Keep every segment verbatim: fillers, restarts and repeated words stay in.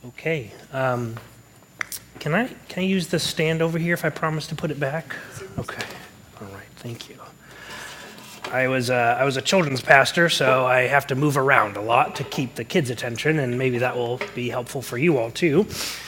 Okay. Um, can I can I use the stand over here if I promise to put it back? Okay. All right. Thank you. I was uh, I was a children's pastor, so I have to move around a lot to keep the kids' attention, and maybe that will be helpful for you all too.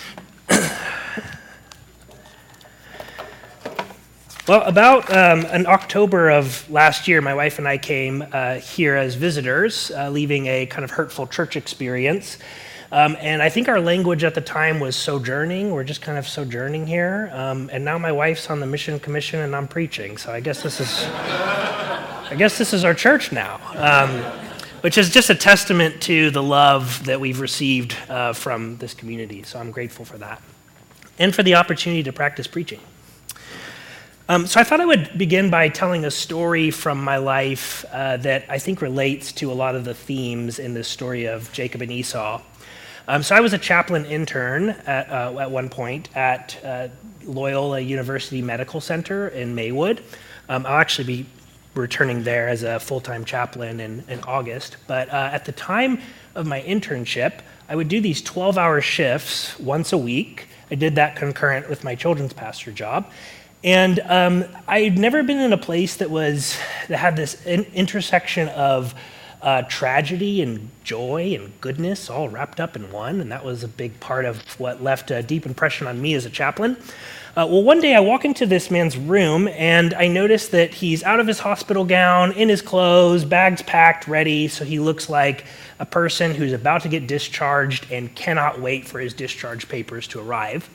Well, about um, in October of last year, my wife and I came uh, here as visitors, uh, leaving a kind of hurtful church experience. Um, and I think our language at the time was sojourning. We're just kind of sojourning here. Um, and now my wife's on the mission commission and I'm preaching. So I guess this is, I guess this is our church now, um, which is just a testament to the love that we've received uh, from this community. So I'm grateful for that and for the opportunity to practice preaching. Um, so I thought I would begin by telling a story from my life uh, that I think relates to a lot of the themes in this story of Jacob and Esau. Um, so I was a chaplain intern at, uh, at one point at uh, Loyola University Medical Center in Maywood. Um, I'll actually be returning there as a full-time chaplain in, in August. But uh, at the time of my internship, I would do these twelve-hour shifts once a week. I did that concurrent with my children's pastor job. And um, I'd never been in a place that was that had this in- intersection of uh, tragedy and joy and goodness all wrapped up in one, and that was a big part of what left a deep impression on me as a chaplain. Uh, well, one day I walk into this man's room, and I notice that he's out of his hospital gown, in his clothes, bags packed, ready, so he looks like a person who's about to get discharged and cannot wait for his discharge papers to arrive.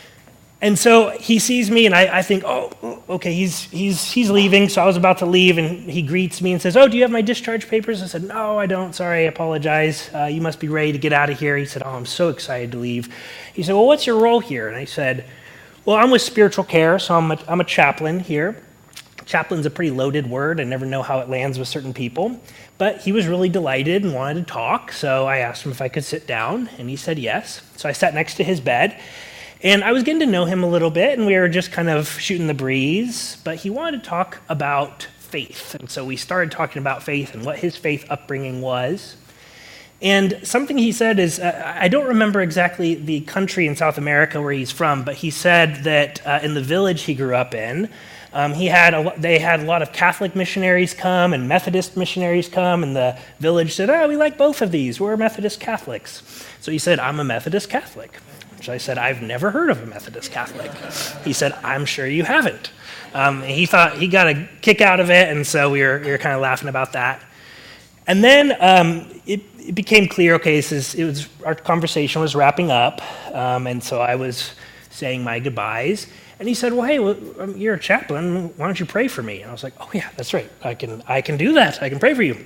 And so he sees me, and I, I think, oh, okay, he's he's he's leaving. So I was about to leave, and he greets me and says, "Oh, do you have my discharge papers?" I said, "No, I don't. Sorry, I apologize. Uh, you must be ready to get out of here." He said, "Oh, I'm so excited to leave." He said, "Well, what's your role here?" And I said, "Well, I'm with spiritual care, so I'm a, I'm a chaplain here." Chaplain's a pretty loaded word. I never know how it lands with certain people. But he was really delighted and wanted to talk, so I asked him if I could sit down, and he said yes. So I sat next to his bed. And I was getting to know him a little bit, and we were just kind of shooting the breeze, but he wanted to talk about faith. And so we started talking about faith and what his faith upbringing was. And something he said is, uh, I don't remember exactly the country in South America where he's from, but he said that uh, in the village he grew up in, um, he had a, they had a lot of Catholic missionaries come and Methodist missionaries come, and the village said, "Oh, we like both of these. We're Methodist Catholics." So he said, "I'm a Methodist Catholic." I said, "I've never heard of a Methodist Catholic." He said, "I'm sure you haven't." Um, he thought he got a kick out of it, and so we were, we were kind of laughing about that. And then um, it, it became clear, okay, this is, it was, our conversation was wrapping up, um, and so I was saying my goodbyes. And he said, "Well, hey, well, you're a chaplain. Why don't you pray for me?" And I was like, "Oh, yeah, that's right. I can, I can do that. I can pray for you."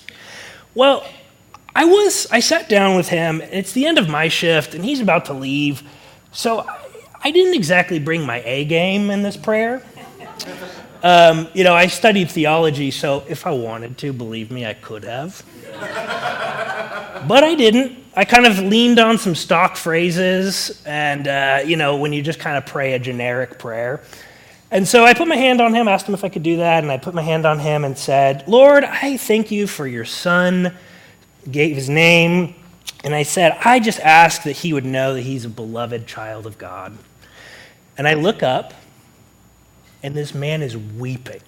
Well, I was, I sat down with him, and it's the end of my shift, and he's about to leave, so I, I didn't exactly bring my A game in this prayer. Um, you know, I studied theology, so if I wanted to, believe me, I could have. But I didn't. I kind of leaned on some stock phrases, and, uh, you know, when you just kind of pray a generic prayer. And so I put my hand on him, asked him if I could do that, and I put my hand on him and said, "Lord, I thank you for your son," gave his name, and I said, "I just ask that he would know that he's a beloved child of God." And I look up, and this man is weeping.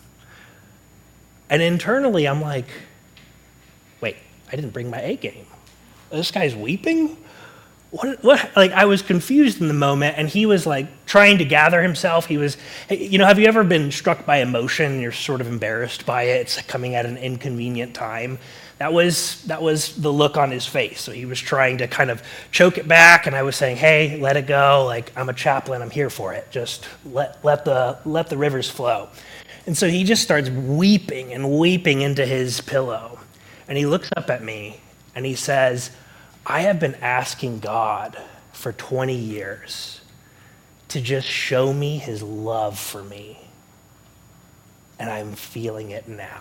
And internally, I'm like, wait, I didn't bring my A game. This guy's weeping? What, what? Like, I was confused in the moment, and he was like trying to gather himself. He was, you know, have you ever been struck by emotion and you're sort of embarrassed by it? It's coming at an inconvenient time. That was that was the look on his face. So he was trying to kind of choke it back, and I was saying, "Hey, let it go. Like, I'm a chaplain. I'm here for it. Just let let the let the rivers flow." And so he just starts weeping and weeping into his pillow, and he looks up at me and he says, "I have been asking God for twenty years to just show me his love for me, and I'm feeling it now."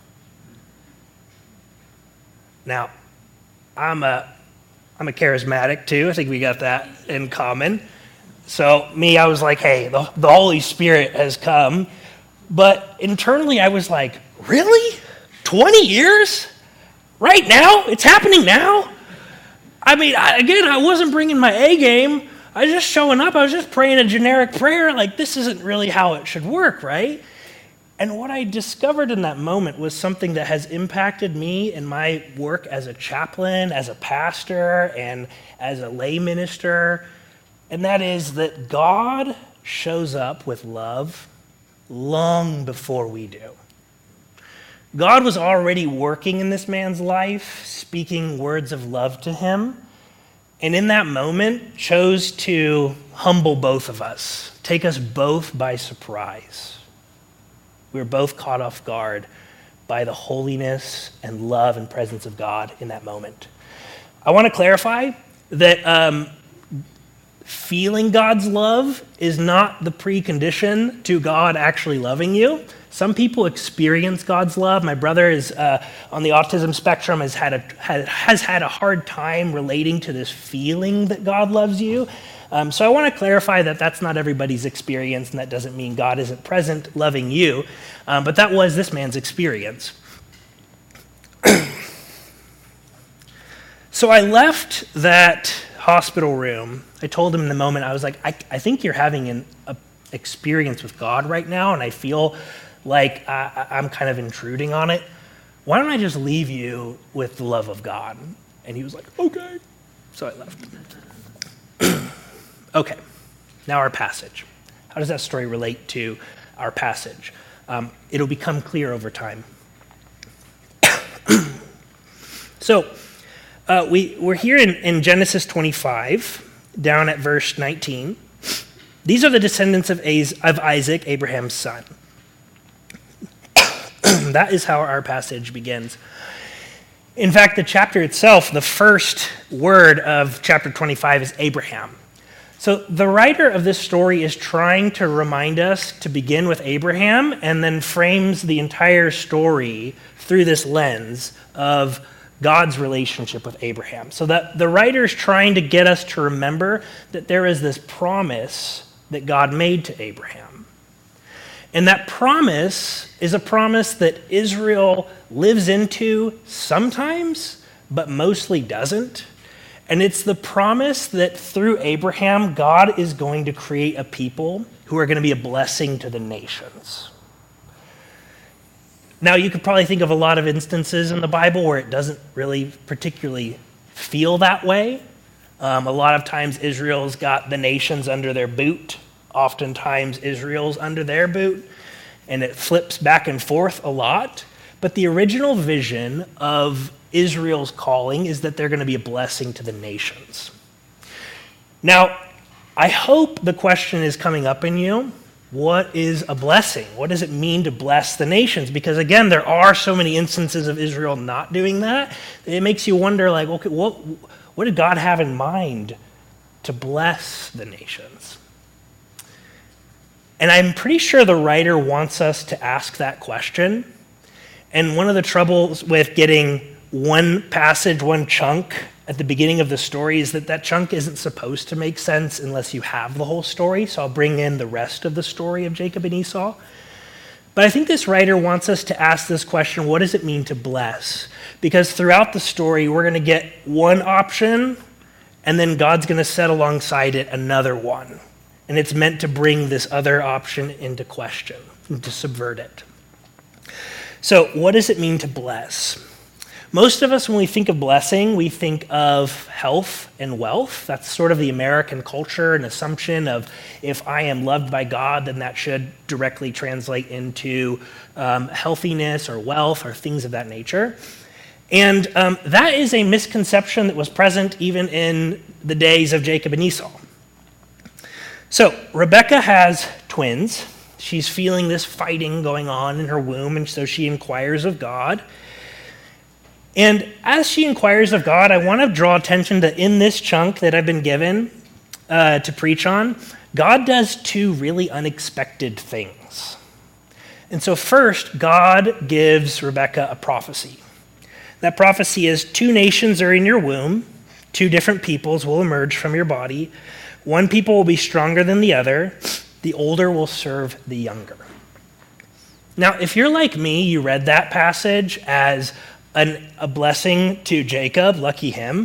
Now, I'm a, I'm a charismatic too. I think we got that in common. So me, I was like, hey, the, the Holy Spirit has come. But internally, I was like, really? twenty years? Right now? It's happening now? I mean, I, again, I wasn't bringing my A game. I was just showing up. I was just praying a generic prayer. Like, this isn't really how it should work, right? And what I discovered in that moment was something that has impacted me in my work as a chaplain, as a pastor, and as a lay minister. And that is that God shows up with love long before we do. God was already working in this man's life, speaking words of love to him, and in that moment chose to humble both of us, take us both by surprise. We were both caught off guard by the holiness and love and presence of God in that moment. I want to clarify that um, feeling God's love is not the precondition to God actually loving you. Some people experience God's love. My brother is uh, on the autism spectrum, has had, a, has, has had a hard time relating to this feeling that God loves you. Um, so I want to clarify that that's not everybody's experience, and that doesn't mean God isn't present loving you. Um, but that was this man's experience. So I left that hospital room. I told him in the moment, I was like, I, I think you're having an a experience with God right now, and I feel like I, I'm kind of intruding on it. Why don't I just leave you with the love of God? And he was like, okay. So I left. Okay, now our passage. How does that story relate to our passage? Um, it'll become clear over time. so uh, we, we're here in, in Genesis twenty-five, down at verse nineteen. These are the descendants of, Az- of Isaac, Abraham's son. That is how our passage begins. In fact, the chapter itself, the first word of chapter twenty-five is Abraham. So the writer of this story is trying to remind us to begin with Abraham and then frames the entire story through this lens of God's relationship with Abraham. So that the writer is trying to get us to remember that there is this promise that God made to Abraham. And that promise is a promise that Israel lives into sometimes, but mostly doesn't. And it's the promise that through Abraham, God is going to create a people who are going to be a blessing to the nations. Now, you could probably think of a lot of instances in the Bible where it doesn't really particularly feel that way. Um, a lot of times Israel's got the nations under their boot. Oftentimes Israel's under their boot, and it flips back and forth a lot. But the original vision of Israel's calling is that they're going to be a blessing to the nations. Now, I hope the question is coming up in you, what is a blessing? What does it mean to bless the nations? Because again, there are so many instances of Israel not doing that. It makes you wonder, like, okay, what, what did God have in mind to bless the nations? And I'm pretty sure the writer wants us to ask that question. And one of the troubles with getting one passage, one chunk at the beginning of the story is that that chunk isn't supposed to make sense unless you have the whole story. So I'll bring in the rest of the story of Jacob and Esau. But I think this writer wants us to ask this question, what does it mean to bless? Because throughout the story, we're going to get one option, and then God's going to set alongside it another one. And it's meant to bring this other option into question, and to subvert it. So what does it mean to bless? Most of us, when we think of blessing, we think of health and wealth. That's sort of the American culture, an assumption of if I am loved by God, then that should directly translate into um, healthiness or wealth or things of that nature. And um, that is a misconception that was present even in the days of Jacob and Esau. So Rebekah has twins. She's feeling this fighting going on in her womb, and so she inquires of God. And as she inquires of God, I want to draw attention to in this chunk that I've been given uh, to preach on, God does two really unexpected things. And so first, God gives Rebekah a prophecy. That prophecy is two nations are in your womb, two different peoples will emerge from your body. One people will be stronger than the other. The older will serve the younger. Now, if you're like me, you read that passage as an, a blessing to Jacob, lucky him,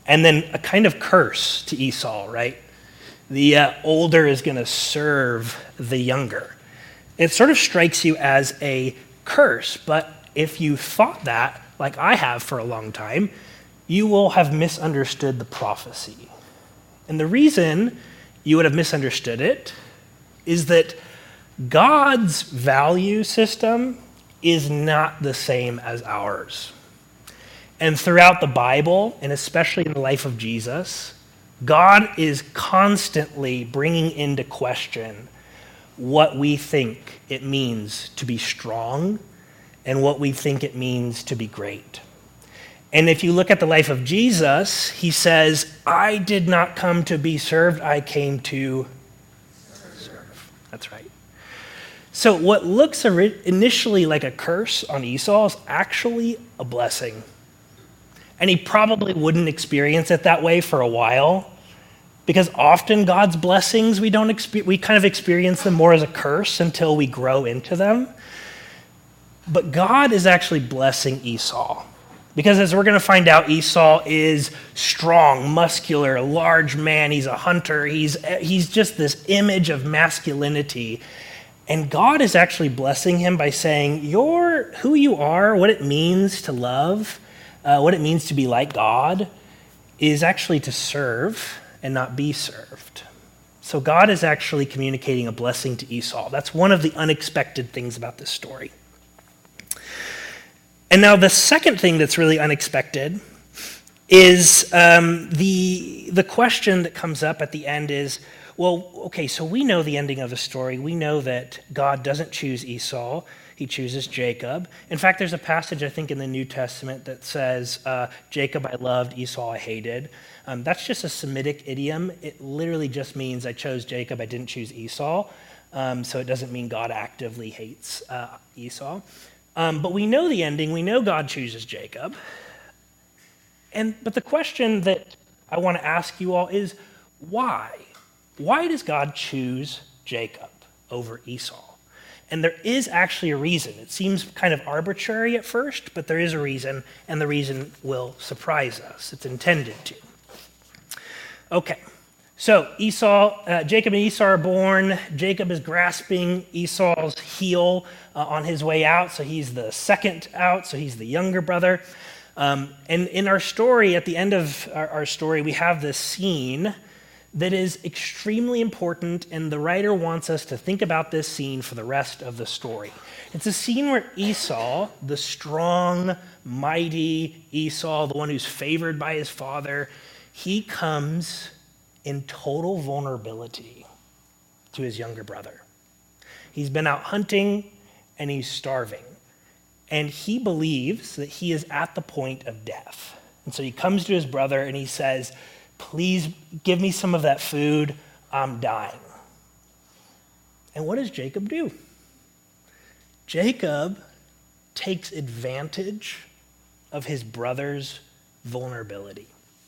and then a kind of curse to Esau, right? The uh, older is going to serve the younger. It sort of strikes you as a curse, but if you thought that, like I have for a long time, you will have misunderstood the prophecy. And the reason you would have misunderstood it is that God's value system is not the same as ours. And throughout the Bible, and especially in the life of Jesus, God is constantly bringing into question what we think it means to be strong and what we think it means to be great. And if you look at the life of Jesus, he says, I did not come to be served, I came to serve. That's right. So what looks initially like a curse on Esau is actually a blessing. And he probably wouldn't experience it that way for a while, because often God's blessings, we don't expe- we kind of experience them more as a curse until we grow into them. But God is actually blessing Esau. Because as we're going to find out, Esau is strong, muscular, a large man. He's a hunter. He's, he's just this image of masculinity. And God is actually blessing him by saying, you're who you are, what it means to love, uh, what it means to be like God, is actually to serve and not be served. So God is actually communicating a blessing to Esau. That's one of the unexpected things about this story. And now the second thing that's really unexpected is um, the, the question that comes up at the end is, well, okay, so we know the ending of the story. We know that God doesn't choose Esau. He chooses Jacob. In fact, there's a passage, I think, in the New Testament that says, uh, Jacob I loved, Esau I hated. Um, that's just a Semitic idiom. It literally just means I chose Jacob, I didn't choose Esau. Um, so it doesn't mean God actively hates uh, Esau. Um, but we know the ending. We know God chooses Jacob. And but the question that I want to ask you all is, why? Why does God choose Jacob over Esau? And there is actually a reason. It seems kind of arbitrary at first, but there is a reason, and the reason will surprise us. It's intended to. Okay, so Esau, uh, Jacob and Esau are born. Jacob is grasping Esau's heel uh, on his way out, so he's the second out, so he's the younger brother. Um, and in our story, at the end of our, our story, we have this scene that is extremely important, and the writer wants us to think about this scene for the rest of the story. It's a scene where Esau, the strong, mighty Esau, the one who's favored by his father, he comes in total vulnerability to his younger brother. He's been out hunting, and he's starving. And he believes that he is at the point of death. And so he comes to his brother, and he says, please give me some of that food. I'm dying. And what does Jacob do? Jacob takes advantage of his brother's vulnerability.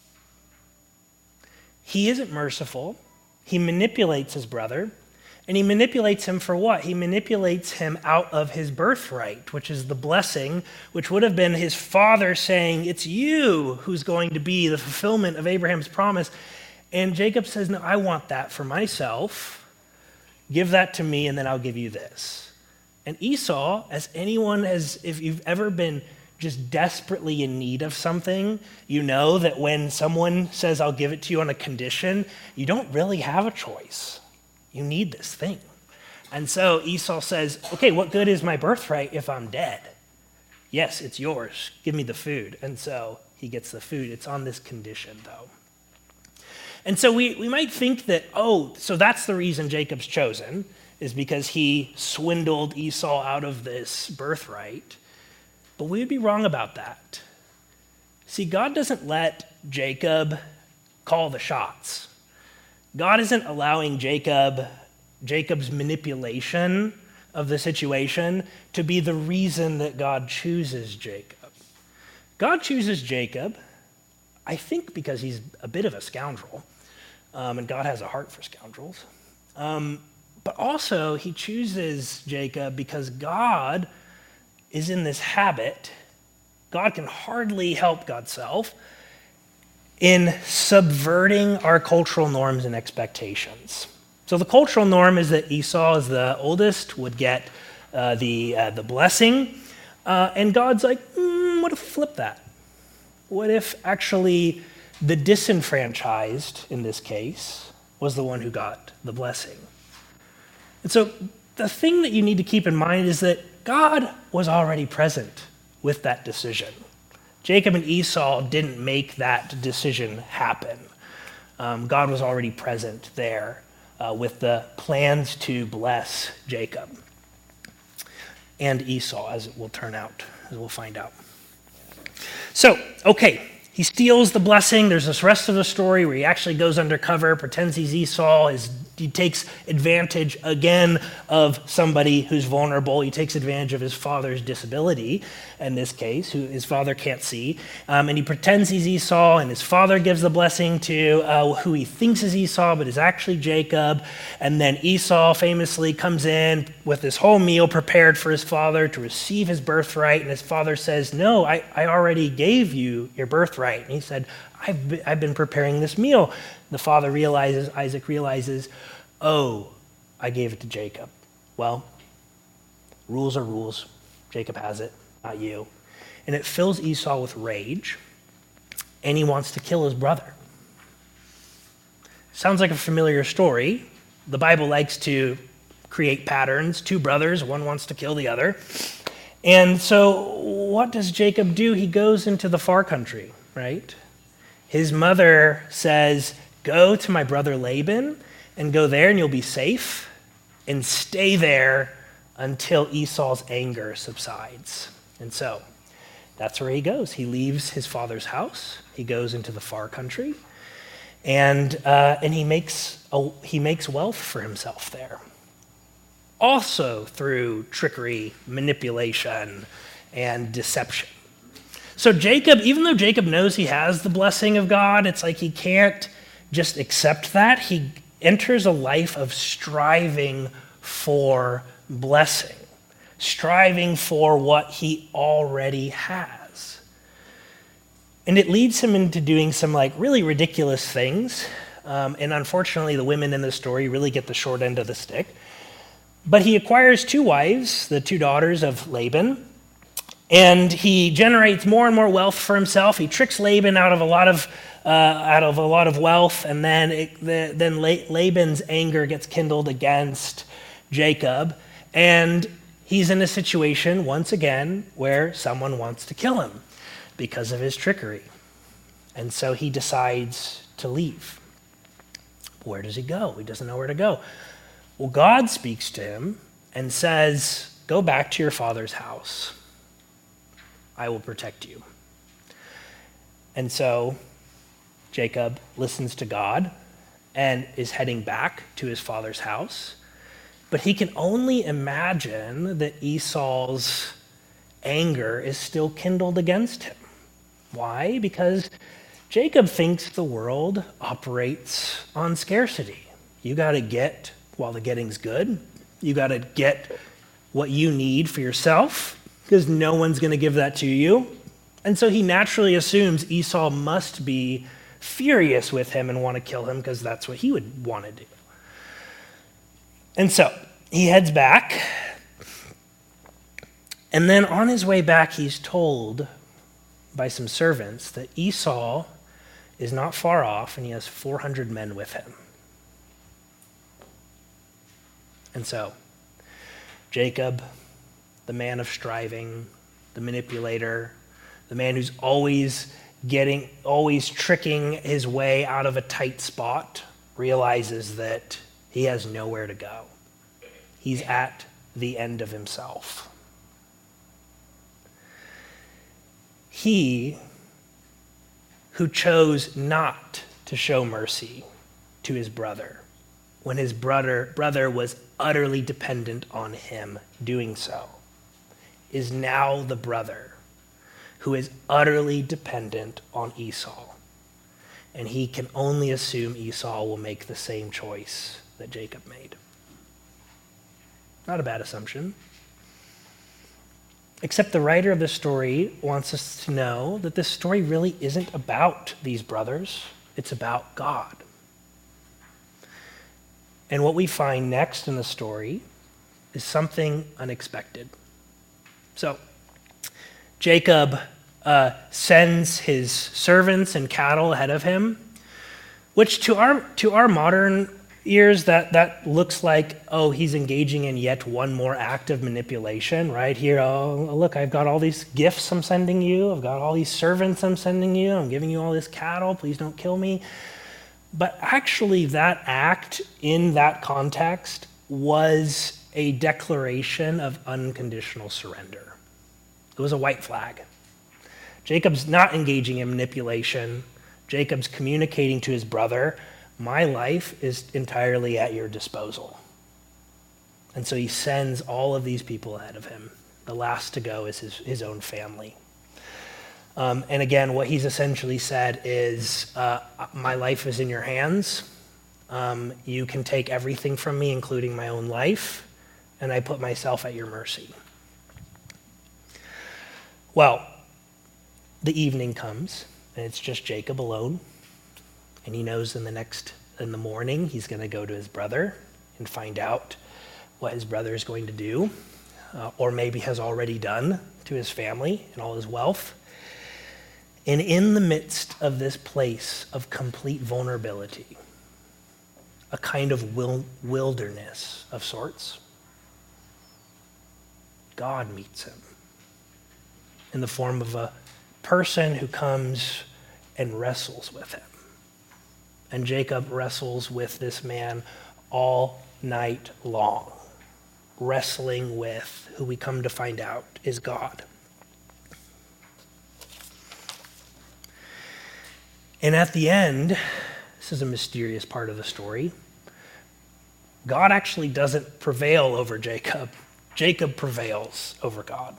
He isn't merciful. He manipulates his brother. And he manipulates him for what? He manipulates him out of his birthright, which is the blessing, which would have been his father saying, it's you who's going to be the fulfillment of Abraham's promise. And Jacob says, no, I want that for myself. Give that to me, and then I'll give you this. And Esau, as anyone has, if you've ever been just desperately in need of something, you know that when someone says, I'll give it to you on a condition, you don't really have a choice. You need this thing. And so Esau says, okay, what good is my birthright if I'm dead? Yes, it's yours. Give me the food. And so he gets the food. It's on this condition, though. And so we, we might think that, oh, so that's the reason Jacob's chosen, is because he swindled Esau out of this birthright. But we would be wrong about that. See, God doesn't let Jacob call the shots. God isn't allowing Jacob, Jacob's manipulation of the situation to be the reason that God chooses Jacob. God chooses Jacob, I think because he's a bit of a scoundrel, um, and God has a heart for scoundrels. Um, but also, he chooses Jacob because God is in this habit. God can hardly help God's self. in subverting our cultural norms and expectations. So the cultural norm is that Esau, as the oldest, would get uh, the, uh, the blessing. Uh, and God's like, mm, what if flip that? What if actually the disenfranchised, in this case, was the one who got the blessing? And so the thing that you need to keep in mind is that God was already present with that decision. Jacob and Esau didn't make that decision happen. Um, God was already present there uh, with the plans to bless Jacob and Esau, as it will turn out, as we'll find out. So, okay, he steals the blessing. There's this rest of the story where he actually goes undercover, pretends he's Esau. His, he takes advantage again of somebody who's vulnerable. He takes advantage of his father's disability, in this case, who his father can't see. Um, and he pretends he's Esau, and his father gives the blessing to uh, who he thinks is Esau, but is actually Jacob. And then Esau famously comes in with this whole meal prepared for his father to receive his birthright. And his father says, no, I, I already gave you your birthright. And he said, I've been, I've been preparing this meal. The father realizes, Isaac realizes, oh, I gave it to Jacob. Well, rules are rules. Jacob has it, not you. And it fills Esau with rage, and he wants to kill his brother. Sounds like a familiar story. The Bible likes to create patterns. Two brothers, one wants to kill the other. And so what does Jacob do? He goes into the far country, right? His mother says, go to my brother Laban and go there and you'll be safe, and stay there until Esau's anger subsides. And so that's where he goes. He leaves his father's house. He goes into the far country, and uh, and he makes a, he makes wealth for himself there. Also through trickery, manipulation, and deception. So Jacob, even though Jacob knows he has the blessing of God, it's like he can't just accept that. He enters a life of striving for blessing, striving for what he already has. And it leads him into doing some like really ridiculous things. Um, and unfortunately, the women in the story really get the short end of the stick. But he acquires two wives, the two daughters of Laban, and he generates more and more wealth for himself. He tricks Laban out of a lot of uh, out of a lot of wealth, and then it, the, then Laban's anger gets kindled against Jacob, and he's in a situation once again where someone wants to kill him because of his trickery, and so he decides to leave. Where does he go? He doesn't know where to go. Well, God speaks to him and says, go back to your father's house. I will protect you. And so Jacob listens to God and is heading back to his father's house. But he can only imagine that Esau's anger is still kindled against him. Why? Because Jacob thinks the world operates on scarcity. You got to get while the getting's good. You got to get what you need for yourself, because no one's going to give that to you. And so he naturally assumes Esau must be furious with him and want to kill him, because that's what he would want to do. And so he heads back. And then on his way back, he's told by some servants that Esau is not far off and he has four hundred men with him. And so Jacob, the man of striving, the manipulator, the man who's always getting, always tricking his way out of a tight spot, realizes that he has nowhere to go. He's at the end of himself. He who chose not to show mercy to his brother when his brother, brother was utterly dependent on him doing so, is now the brother who is utterly dependent on Esau. And he can only assume Esau will make the same choice that Jacob made. Not a bad assumption. Except the writer of the story wants us to know that this story really isn't about these brothers. It's about God. And what we find next in the story is something unexpected. So, Jacob uh, sends his servants and cattle ahead of him, which to our to our modern ears, that, that looks like, oh, he's engaging in yet one more act of manipulation, right? Here, oh, look, I've got all these gifts I'm sending you. I've got all these servants I'm sending you. I'm giving you all this cattle. Please don't kill me. But actually, that act in that context was a declaration of unconditional surrender. It was a white flag. Jacob's not engaging in manipulation. Jacob's communicating to his brother, my life is entirely at your disposal. And so he sends all of these people ahead of him. The last to go is his, his own family. Um, and again, what he's essentially said is, uh, my life is in your hands. Um, you can take everything from me, including my own life, and I put myself at your mercy. Well, the evening comes, and it's just Jacob alone. And he knows in the next, in the morning, he's going to go to his brother and find out what his brother is going to do, uh, or maybe has already done to his family and all his wealth. And in the midst of this place of complete vulnerability, a kind of wil- wilderness of sorts, God meets him in the form of a person who comes and wrestles with him. And Jacob wrestles with this man all night long, wrestling with who we come to find out is God. And at the end, this is a mysterious part of the story, God actually doesn't prevail over Jacob. Jacob prevails over God.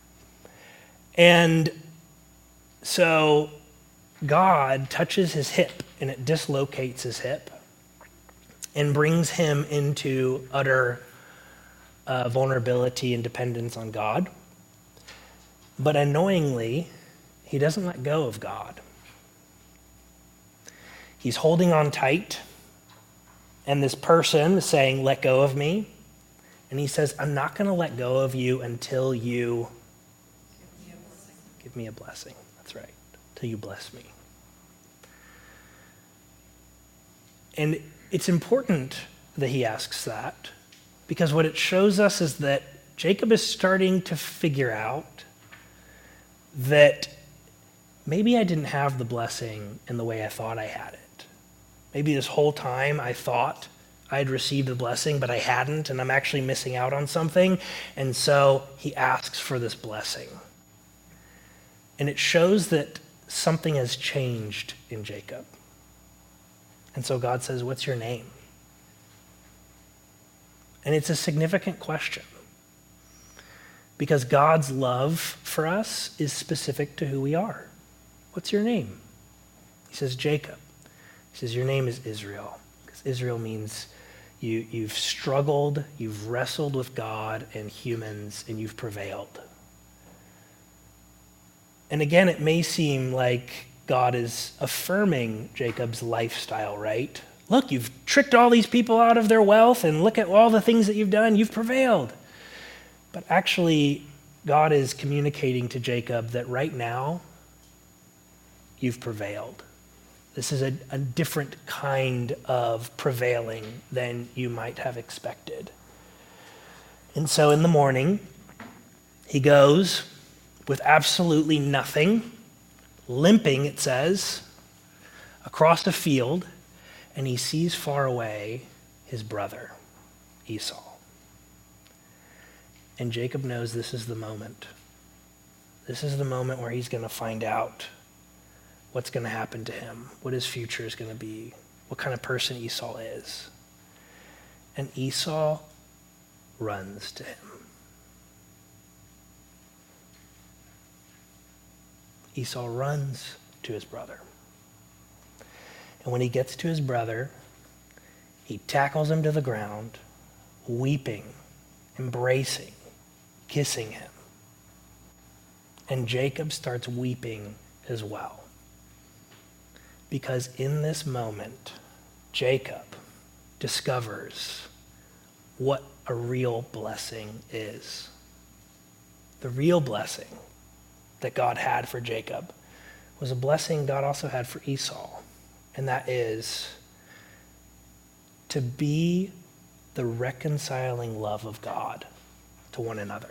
And so God touches his hip, and it dislocates his hip and brings him into utter uh, vulnerability and dependence on God. But annoyingly, he doesn't let go of God. He's holding on tight, and this person is saying, let go of me. And he says, I'm not going to let go of you until you give me a blessing. Give me a blessing. That's right. Till you bless me. And it's important that he asks that, because what it shows us is that Jacob is starting to figure out that maybe I didn't have the blessing in the way I thought I had it. Maybe this whole time I thought I had received the blessing, but I hadn't, and I'm actually missing out on something. And so he asks for this blessing. And it shows that something has changed in Jacob. And so God says, what's your name? And it's a significant question, because God's love for us is specific to who we are. What's your name? He says, Jacob. He says, your name is Israel, because Israel means you, you've struggled, you've wrestled with God and humans, and you've prevailed. And again, it may seem like God is affirming Jacob's lifestyle, right? Look, you've tricked all these people out of their wealth, and look at all the things that you've done. You've prevailed. But actually, God is communicating to Jacob that right now, you've prevailed. This is a, a different kind of prevailing than you might have expected. And so in the morning, he goes with absolutely nothing, limping, it says, across a field, and he sees far away his brother, Esau. And Jacob knows this is the moment. This is the moment where he's going to find out what's going to happen to him, what his future is going to be, what kind of person Esau is. And Esau runs to him. Esau runs to his brother. And when he gets to his brother, he tackles him to the ground, weeping, embracing, kissing him. And Jacob starts weeping as well. Because in this moment, Jacob discovers what a real blessing is. The real blessing that God had for Jacob was a blessing God also had for Esau. And that is to be the reconciling love of God to one another.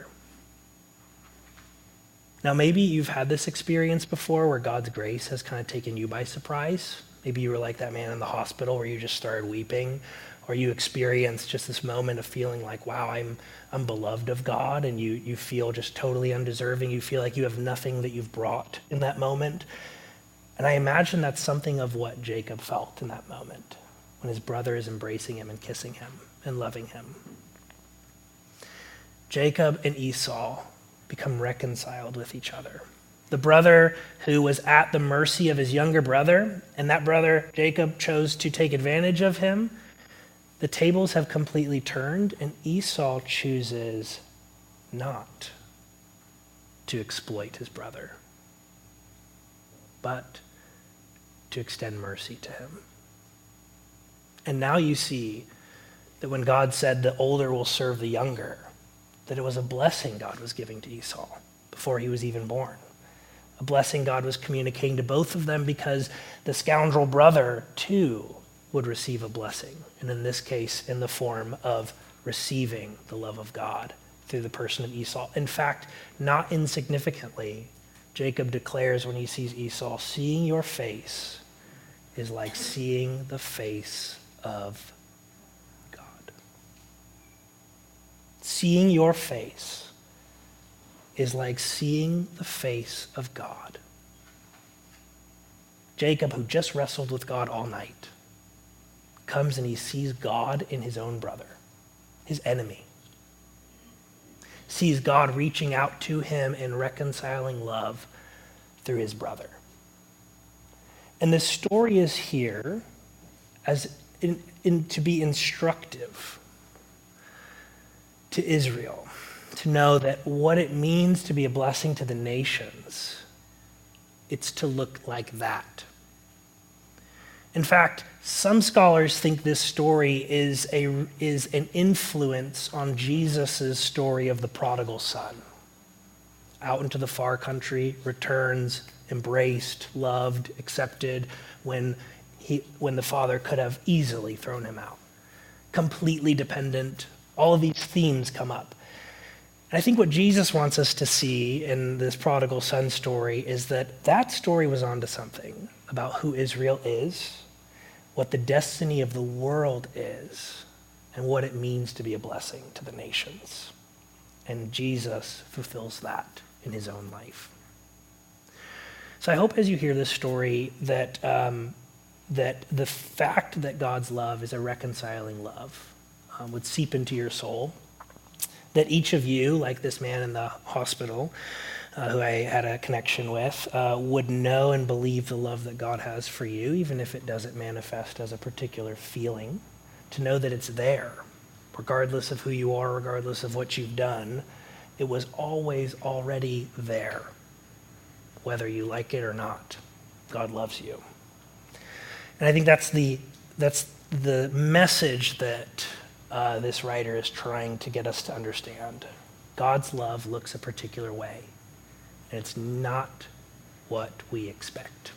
Now, maybe you've had this experience before where God's grace has kind of taken you by surprise. Maybe you were like that man in the hospital where you just started weeping, or you experienced just this moment of feeling like, wow, I'm I'm beloved of God, and you you feel just totally undeserving. You feel like you have nothing that you've brought in that moment. And I imagine that's something of what Jacob felt in that moment when his brother is embracing him and kissing him and loving him. Jacob and Esau become reconciled with each other. The brother who was at the mercy of his younger brother, and that brother, Jacob, chose to take advantage of him. The tables have completely turned, and Esau chooses not to exploit his brother, but to extend mercy to him. And now you see that when God said the older will serve the younger, that it was a blessing God was giving to Esau before he was even born. A blessing God was communicating to both of them because the scoundrel brother, too, would receive a blessing. And in this case, in the form of receiving the love of God through the person of Esau. In fact, not insignificantly, Jacob declares when he sees Esau, seeing your face is like seeing the face of God. Seeing your face is like seeing the face of God. Jacob, who just wrestled with God all night, comes and he sees God in his own brother, his enemy. Sees God reaching out to him in reconciling love through his brother. And this story is here as in, in, to be instructive to Israel, to know that what it means to be a blessing to the nations, it's to look like that. In fact, some scholars think this story is a is an influence on Jesus' story of the prodigal son. Out into the far country, returns, embraced, loved, accepted, when he when the father could have easily thrown him out. Completely dependent. All of these themes come up. And I think what Jesus wants us to see in this prodigal son story is that that story was onto something about who Israel is, what the destiny of the world is, and what it means to be a blessing to the nations. And Jesus fulfills that in his own life. So I hope as you hear this story that um, that the fact that God's love is a reconciling love um, would seep into your soul, that each of you, like this man in the hospital, Uh, who I had a connection with, uh, would know and believe the love that God has for you, even if it doesn't manifest as a particular feeling, to know that it's there, regardless of who you are, regardless of what you've done. It was always already there, whether you like it or not. God loves you. And I think that's the, that's the message that uh, this writer is trying to get us to understand. God's love looks a particular way. And it's not what we expect.